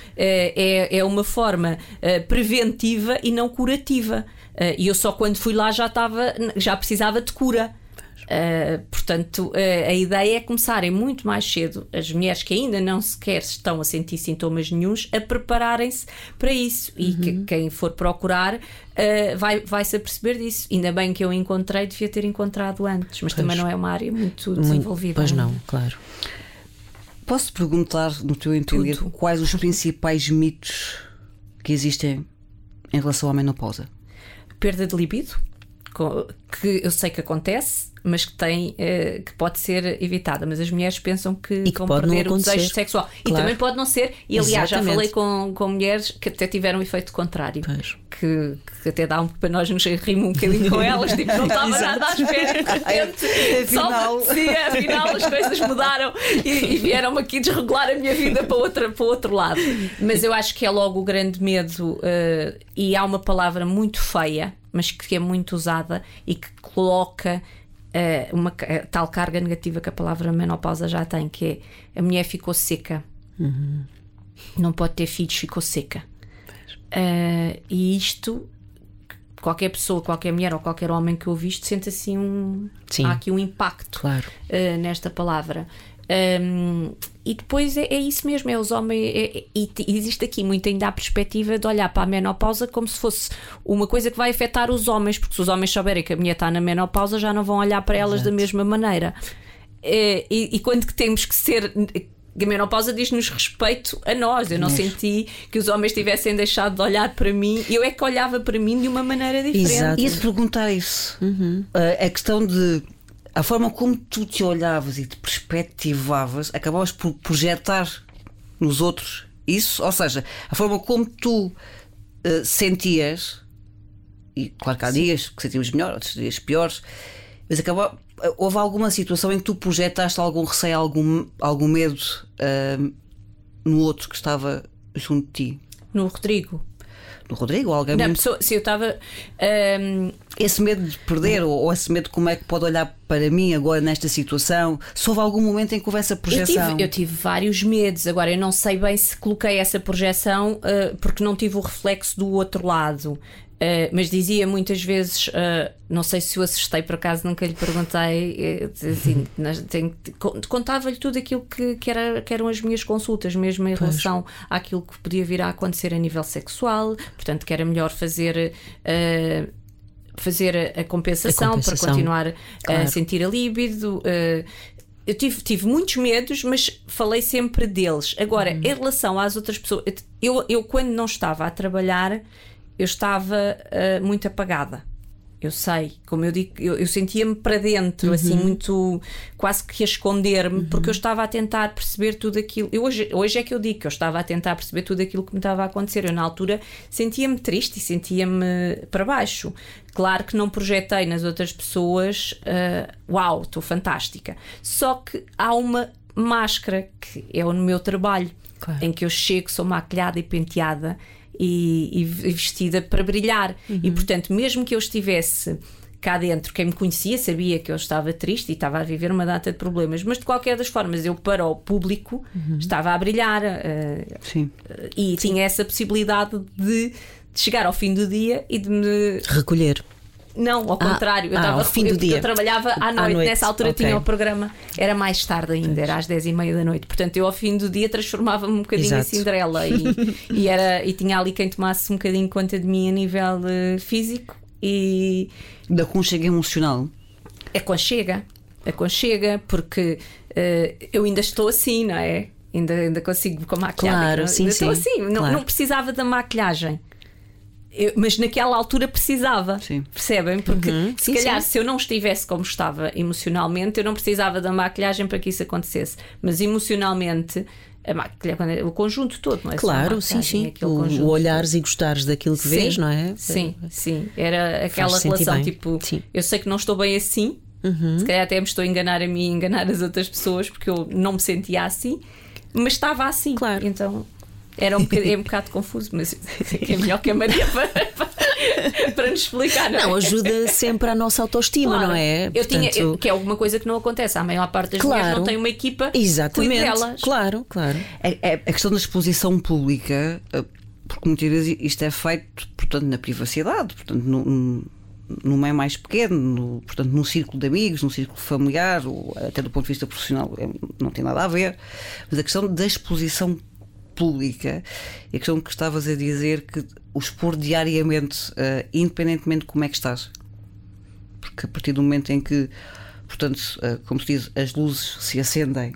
é uma forma preventiva e não curativa. E eu só quando fui lá já precisava de cura. Portanto, a ideia é começarem muito mais cedo, as mulheres que ainda não sequer estão a sentir sintomas nenhuns, a prepararem-se para isso. E que quem for procurar vai-se aperceber disso. Ainda bem que eu encontrei, devia ter encontrado antes, mas também não é uma área muito desenvolvida. Pois não, claro. Posso perguntar, no teu entender, quais os principais mitos que existem em relação à menopausa? Perda de libido, que eu sei que acontece, mas que pode ser evitada. Mas as mulheres pensam que vão perder o desejo sexual. E também pode não ser. E aliás, já falei com mulheres que até tiveram um efeito contrário. Que até dá para nós nos rirmos um bocadinho com elas. Tipo, não estava nada à espera. Afinal as coisas mudaram e vieram aqui desregular a minha vida para o outro lado. Mas eu acho que é logo o grande medo. E há uma palavra muito feia, mas que é muito usada e que coloca uma tal carga negativa que a palavra menopausa já tem, que é: a mulher ficou seca, não pode ter filhos, ficou seca. E isto, qualquer pessoa, qualquer mulher ou qualquer homem que ouve isto sente assim há aqui um impacto nesta palavra. E depois é isso mesmo, é os homens. E existe aqui muito ainda a perspectiva de olhar para a menopausa como se fosse uma coisa que vai afetar os homens, porque se os homens souberem que a mulher está na menopausa, já não vão olhar para elas da mesma maneira. E quando que temos que ser A menopausa diz-nos respeito a nós. Eu não senti que os homens tivessem deixado de olhar para mim. Eu é que olhava para mim de uma maneira diferente. Exato. Ia-te perguntar isso. A questão de a forma como tu te olhavas e te perspectivavas, acabavas por projetar nos outros isso, ou seja, a forma como tu sentias, e claro que há dias que sentimos melhor, outros dias piores, mas houve alguma situação em que tu projetaste algum receio, algum medo no outro que estava junto de ti? No Rodrigo? No Rodrigo, ou alguém não, muito... pessoa, se eu estava esse medo de perder, ou esse medo de como é que pode olhar para mim agora nesta situação, se houve algum momento em que houve essa projeção? Eu tive vários medos. Agora eu não sei bem se coloquei essa projeção porque não tive o reflexo do outro lado. Mas dizia muitas vezes, não sei se o assustei, por acaso nunca lhe perguntei, assim, contava-lhe tudo aquilo que eram as minhas consultas, mesmo em relação àquilo que podia vir a acontecer a nível sexual, portanto que era melhor fazer a compensação para continuar a sentir a líbido. Eu tive muitos medos, mas falei sempre deles. Agora, em relação às outras pessoas, eu quando não estava a trabalhar, eu estava muito apagada. Eu sei, como eu digo, eu sentia-me para dentro, assim, muito quase que a esconder-me, porque eu estava a tentar perceber tudo aquilo. Hoje é que eu digo que eu estava a tentar perceber tudo aquilo que me estava a acontecer. Eu, na altura, sentia-me triste e sentia-me para baixo. Claro que não projetei nas outras pessoas, uau, estou fantástica. Só que há uma máscara que é no meu trabalho, em que eu chego, sou maquilhada e penteada e vestida para brilhar. E portanto, mesmo que eu estivesse cá dentro, quem me conhecia sabia que eu estava triste e estava a viver uma data de problemas, mas de qualquer das formas eu, para o público, estava a brilhar. E tinha essa possibilidade de chegar ao fim do dia e de me recolher. Não, ao contrário, ao fim do dia. Eu trabalhava à noite. Nessa altura tinha o programa, era mais tarde ainda, era às 10h30 da noite. Portanto, eu ao fim do dia transformava-me um bocadinho em Cinderela e tinha ali quem tomasse um bocadinho conta de mim a nível físico e. Da conchega emocional. Aconchega, porque eu ainda estou assim, não é? Ainda consigo com a maquilhagem. Claro, sim, estou assim, não precisava da maquilhagem. Mas naquela altura precisava, percebem? Porque se calhar se eu não estivesse como estava emocionalmente, eu não precisava da maquilhagem para que isso acontecesse. Mas emocionalmente, a maquilhagem, o conjunto todo, não é? Claro, sim. O olhares e gostares daquilo que vês, não é? Sim. Era aquela relação bem. Tipo, eu sei que não estou bem assim, se calhar até me estou a enganar a mim e enganar as outras pessoas, porque eu não me sentia assim, mas estava assim. Claro. Então. É um bocado confuso, mas é melhor que a Maria para nos explicar, não é? Não, ajuda sempre a nossa autoestima, claro. Não é? Que é alguma coisa que não acontece. A maior parte das mulheres não tem uma equipa que cuide delas. Claro. A questão da exposição pública, porque muitas vezes isto é feito, portanto, na privacidade, portanto, no meio mais pequeno, portanto, num círculo de amigos, num círculo familiar, ou até do ponto de vista profissional, não tem nada a ver. Mas a questão da exposição pública, e a questão que estavas a dizer, que o expor diariamente, independentemente de como é que estás, porque a partir do momento em que, portanto, como se diz, as luzes se acendem,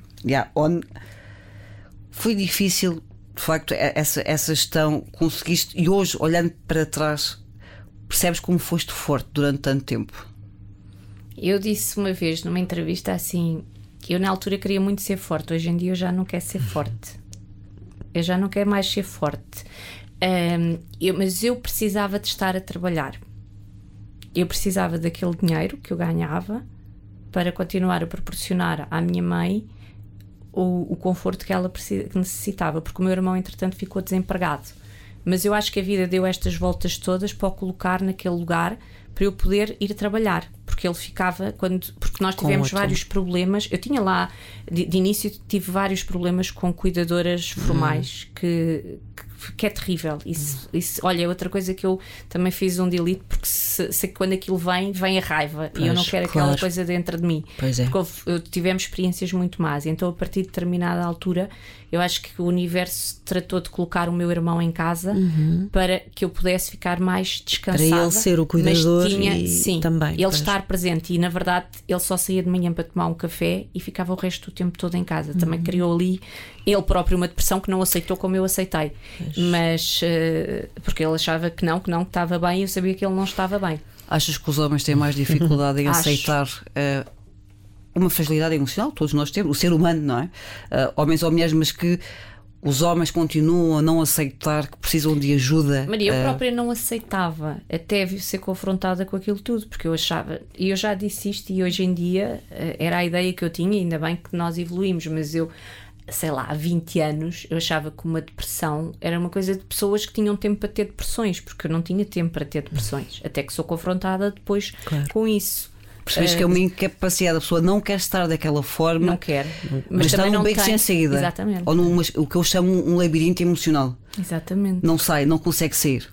foi difícil, de facto, essa gestão, conseguiste, e hoje, olhando para trás, percebes como foste forte durante tanto tempo? Eu disse uma vez numa entrevista assim, eu na altura queria muito ser forte, hoje em dia eu já não quero ser forte. Eu já não quero mais ser forte. Mas eu precisava de estar a trabalhar. Eu precisava daquele dinheiro que eu ganhava para continuar a proporcionar à minha mãe o conforto que ela necessitava, porque o meu irmão, entretanto, ficou desempregado. Mas eu acho que a vida deu estas voltas todas para o colocar naquele lugar para eu poder ir trabalhar, porque ele ficava porque nós tivemos vários problemas. Eu tinha lá de início tive vários problemas com cuidadoras formais que é terrível. Isso, olha, é outra coisa que eu também fiz um delete, porque se quando aquilo vem a raiva, e eu não quero aquela coisa dentro de mim. Pois é. Porque tivemos experiências muito más, e então a partir de determinada altura Eu acho que o universo tratou de colocar o meu irmão em casa para que eu pudesse ficar mais descansada. Para ele ser o cuidador, sim, também. Ele estar presente. E na verdade ele só saía de manhã para tomar um café e ficava o resto do tempo todo em casa. Também criou ali ele próprio uma depressão que não aceitou como eu aceitei. Mas porque ele achava que estava bem, e eu sabia que ele não estava bem. Achas que os homens têm mais dificuldade em aceitar uma fragilidade emocional? Todos nós temos, o ser humano, não é? Homens ou mulheres, mas que os homens continuam a não aceitar que precisam de ajuda. Maria, eu própria não aceitava até ser confrontada com aquilo tudo, porque eu achava, e eu já disse isto, e hoje em dia era a ideia que eu tinha, ainda bem que nós evoluímos, mas eu, sei lá, há 20 anos eu achava que uma depressão era uma coisa de pessoas que tinham tempo para ter depressões, porque eu não tinha tempo para ter depressões, até que sou confrontada depois com isso. Percebes que é uma incapacidade, a pessoa não quer estar daquela forma, não quer, mas está num beco sem saída. Exatamente. Ou o que eu chamo um labirinto emocional. Exatamente. Não sai, não consegue sair.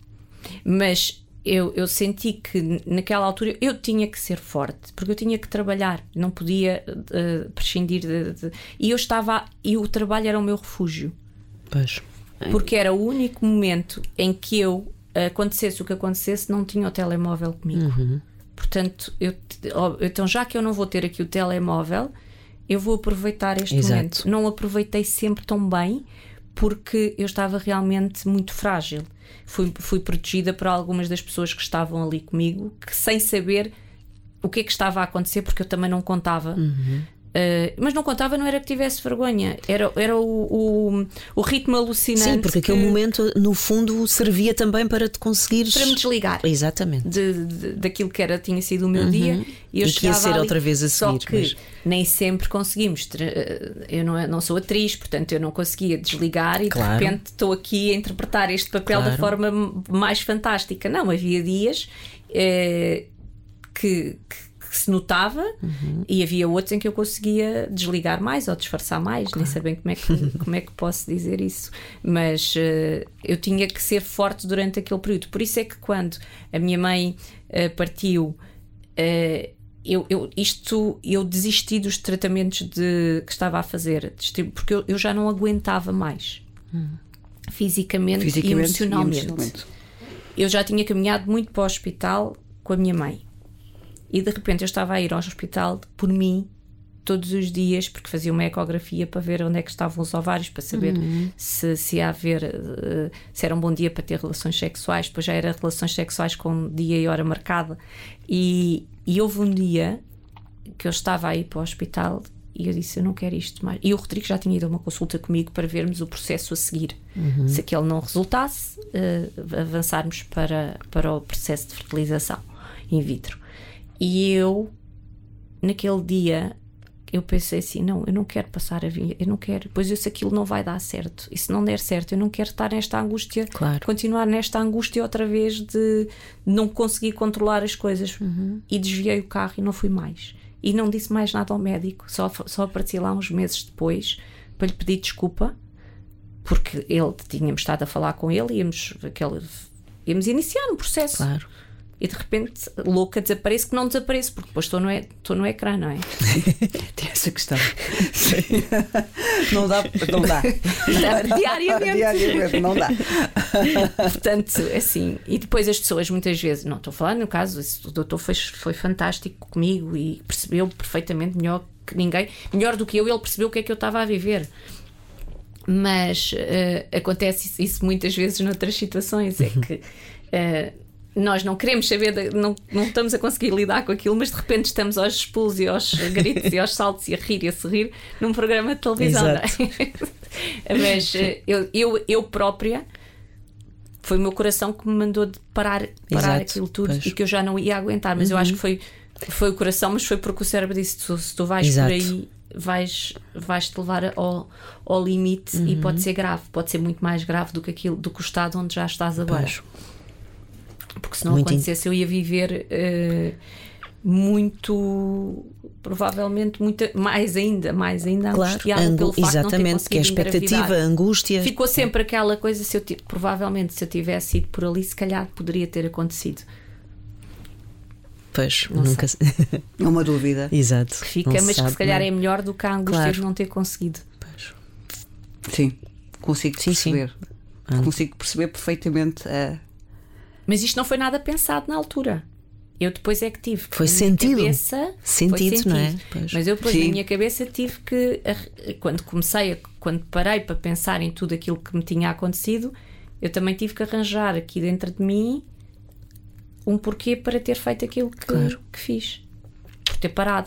Mas eu senti que naquela altura eu tinha que ser forte, porque eu tinha que trabalhar, não podia prescindir e eu estava, e o trabalho era o meu refúgio. Pois. Porque era o único momento em que eu, acontecesse o que acontecesse, não tinha o telemóvel comigo. Portanto, então já que eu não vou ter aqui o telemóvel, eu vou aproveitar este momento. Não aproveitei sempre tão bem, porque eu estava realmente muito frágil. Fui protegida por algumas das pessoas que estavam ali comigo, que sem saber o que é que estava a acontecer, porque eu também não contava. Mas não contava, não era que tivesse vergonha, era o ritmo alucinante. Sim, porque aquele momento no fundo servia também para te conseguires, para me desligar. Exatamente. Daquilo que tinha sido o meu dia, e eu que ia ser ali, outra vez a seguir. só que nem sempre conseguimos. Eu não sou atriz, portanto eu não conseguia desligar e de repente estou aqui a interpretar este papel da forma mais fantástica. Não, havia dias que se notava, e havia outros em que eu conseguia desligar mais ou disfarçar mais, nem sei bem como é que posso dizer isso, mas eu tinha que ser forte durante aquele período. Por isso é que quando a minha mãe partiu, eu desisti dos tratamentos que estava a fazer, porque eu já não aguentava mais fisicamente e emocionalmente. Eu já tinha caminhado muito para o hospital com a minha mãe. E de repente eu estava a ir ao hospital por mim todos os dias, porque fazia uma ecografia para ver onde é que estavam os ovários, para saber se ia haver, se era um bom dia para ter relações sexuais. Depois já era relações sexuais com dia e hora marcada. E houve um dia que eu estava a ir para o hospital e eu disse: eu não quero isto mais. E o Rodrigo já tinha ido a uma consulta comigo para vermos o processo a seguir. Se aquele não resultasse, avançarmos para o processo de fertilização in vitro. E eu, naquele dia, eu pensei assim: não, eu não quero passar a vida, eu não quero, pois eu sei que aquilo não vai dar certo, e se não der certo eu não quero estar nesta angústia, continuar nesta angústia outra vez de não conseguir controlar as coisas. E desviei o carro e não fui mais, e não disse mais nada ao médico, só apareci lá uns meses depois para lhe pedir desculpa, porque tínhamos estado a falar com ele, íamos iniciar um processo. E de repente, louca, desapareço, que não desapareço, porque depois estou no ecrã, não é? Tem essa questão. Não dá. Diariamente não dá. Portanto, assim, e depois as pessoas muitas vezes, não estou a falar no caso, o doutor foi fantástico comigo e percebeu perfeitamente melhor que ninguém, melhor do que eu, ele percebeu o que é que eu estava a viver. Mas acontece isso muitas vezes noutras situações, é que nós não queremos saber, não estamos a conseguir lidar com aquilo, mas de repente estamos aos expulsos e aos gritos e aos saltos e a rir e a sorrir num programa de televisão. Não é? Mas eu própria, foi o meu coração que me mandou de parar aquilo tudo, e que eu já não ia aguentar. Mas eu acho que foi o coração, mas foi porque o cérebro disse: se tu vais por aí, vais-te levar ao limite, e pode ser grave, pode ser muito mais grave do que o estado onde já estás agora. Porque se não acontecesse, eu ia viver muito, provavelmente, mais ainda angustiada pelo facto de não ter conseguido que é a expectativa, engravidar. A angústia. Ficou sempre aquela coisa: provavelmente, se eu tivesse ido por ali, se calhar poderia ter acontecido. Pois, nunca sei. É uma dúvida. Exato. Que fica, mas que se calhar é melhor do que a angústia de não ter conseguido. Sim, consigo perceber. Consigo perceber perfeitamente. Mas isto não foi nada pensado na altura. Eu depois é que tive. Foi sentido. Sentido, não é? Pois. Mas eu depois na minha cabeça tive que, quando parei para pensar em tudo aquilo que me tinha acontecido, eu também tive que arranjar aqui dentro de mim um porquê para ter feito aquilo que fiz. Por ter parado.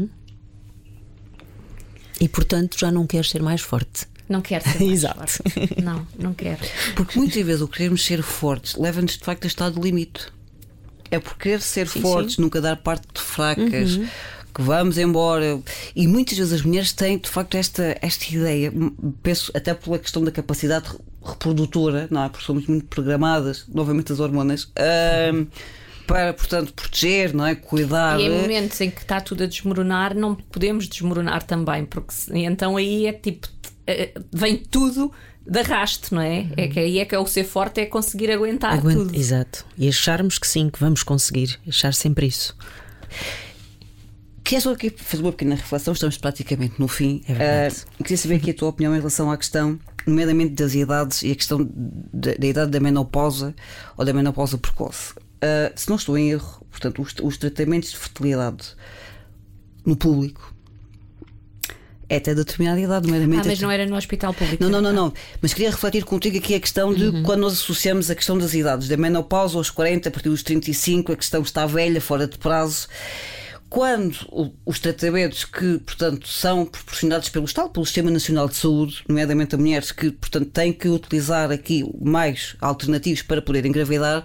E portanto já não queres ser mais forte. Não quero ser mais forte. Não quero. Porque muitas vezes o querermos ser fortes leva-nos de facto a estado de limite. É por querer ser fortes, nunca dar parte de fracas, que vamos embora. E muitas vezes as mulheres têm de facto esta ideia, penso até pela questão da capacidade reprodutora, não é? Porque somos muito programadas, novamente as hormonas, para, portanto, proteger, não é? Cuidar. E em momentos em que está tudo a desmoronar, não podemos desmoronar também, porque então aí é tipo, vem tudo de arrasto, não é? É que aí é que o ser forte é conseguir aguentar tudo. Exato. E acharmos que sim, que vamos conseguir. Achar sempre isso. Queria só aqui fazer uma pequena reflexão, estamos praticamente no fim. É verdade. Queria saber aqui a tua opinião em relação à questão, nomeadamente das idades e a questão da idade da menopausa ou da menopausa precoce. Se não estou em erro, portanto, os tratamentos de fertilidade no público é até determinada idade, nomeadamente. Mas não era no hospital público? Não. Mas queria refletir contigo aqui a questão de quando nós associamos a questão das idades, da menopausa aos 40, a partir dos 35, a questão está velha, fora de prazo. Quando os tratamentos que, portanto, são proporcionados pelo Estado, pelo Sistema Nacional de Saúde, nomeadamente a mulheres que, portanto, têm que utilizar aqui mais alternativos para poder engravidar,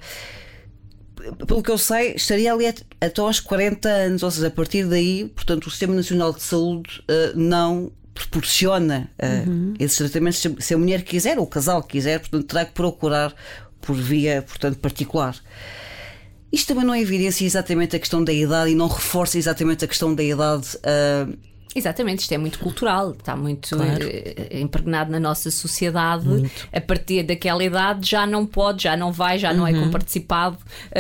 pelo que eu sei, estaria ali até aos 40 anos, ou seja, a partir daí, portanto, o Sistema Nacional de Saúde não proporciona esses tratamentos. Se a mulher quiser, ou o casal quiser, portanto, terá que procurar por via, portanto, particular. Isto também não evidencia exatamente a questão da idade e não reforça exatamente a questão da idade. Exatamente, isto é muito cultural, está muito impregnado na nossa sociedade. A partir daquela idade já não pode, já não vai, já não é comparticipado,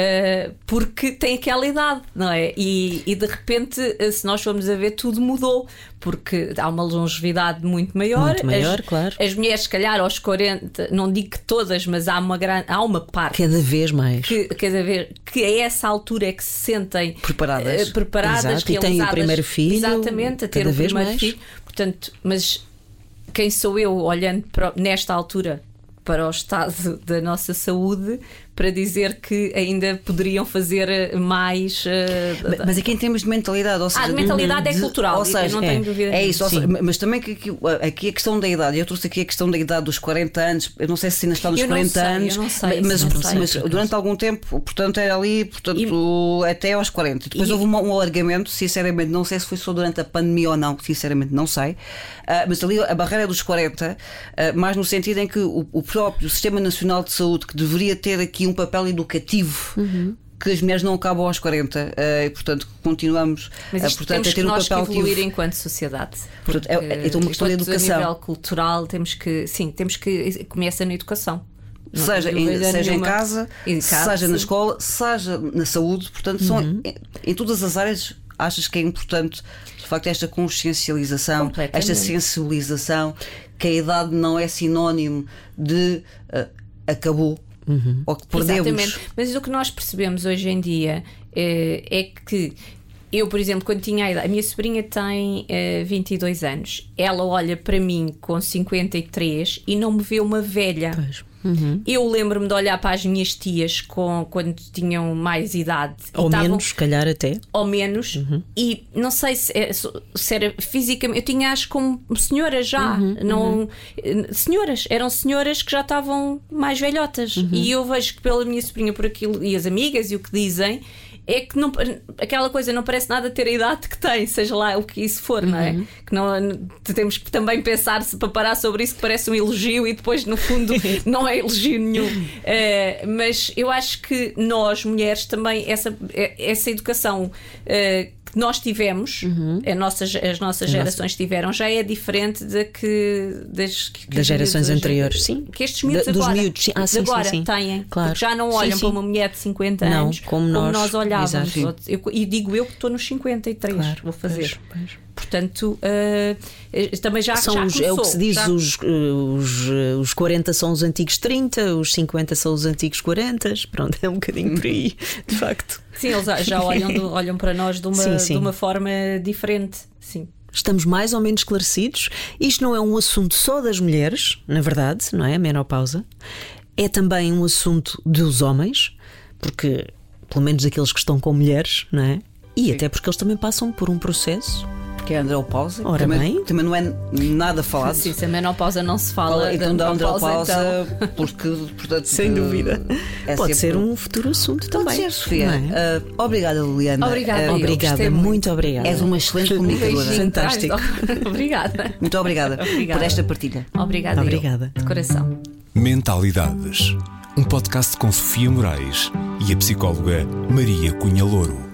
porque tem aquela idade, não é? E de repente, se nós formos a ver, tudo mudou, porque há uma longevidade muito maior. Muito maior, claro. As mulheres, se calhar, aos 40, não digo que todas, mas há uma parte. Cada vez mais. Que a essa altura é que se sentem preparadas, exato, e têm o primeiro filho. Exatamente, a ter o primeiro filho. Portanto, mas quem sou eu olhando nesta altura para o estado da nossa saúde para dizer que ainda poderiam fazer mais. Mas aqui em termos de mentalidade, ou seja, de mentalidade é cultural, ou seja, não tenho dúvida. É isso, mas também aqui a questão da idade, eu trouxe aqui a questão da idade dos 40 anos, eu não sei se ainda está nos 40 anos, mas durante algum tempo, portanto, era ali, portanto, até aos 40. Depois houve um alargamento, sinceramente, não sei se foi só durante a pandemia ou não, sinceramente não sei, mas ali a barreira dos 40, mais no sentido em que o próprio Sistema Nacional de Saúde, que deveria ter aqui um papel educativo, que as mulheres não acabam aos 40, e portanto continuamos portanto, a ter um papel ativo. Evoluir enquanto sociedade. Portanto, é uma questão de educação. A nível cultural temos que começa na educação. Seja em casa, seja na escola, seja na saúde, portanto, são em todas as áreas. Achas que é importante, de facto, esta consciencialização, esta sensibilização, que a idade não é sinónimo de acabou ou que perdemos. Exatamente. Mas o que nós percebemos hoje em dia é que eu, por exemplo, quando tinha a idade, a minha sobrinha tem 22 anos, ela olha para mim com 53 e não me vê uma velha. Pois. Eu lembro-me de olhar para as minhas tias quando tinham mais idade. Ou menos, se calhar até. Ou menos. E não sei se era fisicamente. Eu tinha as como senhoras já. Eram senhoras que já estavam mais velhotas. E eu vejo que pela minha sobrinha, por aquilo, e as amigas e o que dizem, é que não, aquela coisa não parece nada ter a idade que tem, seja lá o que isso for, não é? Que não, temos que também pensar, para parar sobre isso, que parece um elogio e depois no fundo não é elogio nenhum. Mas eu acho que nós, mulheres, também essa educação que nós tivemos, as nossas gerações tiveram, já é diferente das gerações anteriores. Sim. Que estes miúdos agora têm. Claro. Porque já não olham para uma mulher de 50 anos como nós olhávamos. E digo eu que estou nos 53, vou fazer. Pois. portanto, também já começou. É o que se diz, os 40 são os antigos 30, os 50 são os antigos 40, pronto, é um bocadinho por aí, de facto. Sim, eles já olham para nós de uma forma diferente, sim. Estamos mais ou menos esclarecidos. Isto não é um assunto só das mulheres, na verdade, não é? A menopausa. É também um assunto dos homens, porque, pelo menos aqueles que estão com mulheres, não é? E até porque eles também passam por um processo. Que é a andropausa. Ora também não é nada falado. Sim, se a menopausa não se fala então da andropausa, então... porque, portanto, sem dúvida. Pode ser um futuro assunto também. Pode ser, Sofia. Obrigada, Liliana. Obrigada, muito obrigada. És uma excelente comunicadora. Fantástico. Obrigada. Muito obrigada por esta partilha. Obrigada. De coração. Mentalidades. Um podcast com Sofia Moraes e a psicóloga Maria Cunha Louro.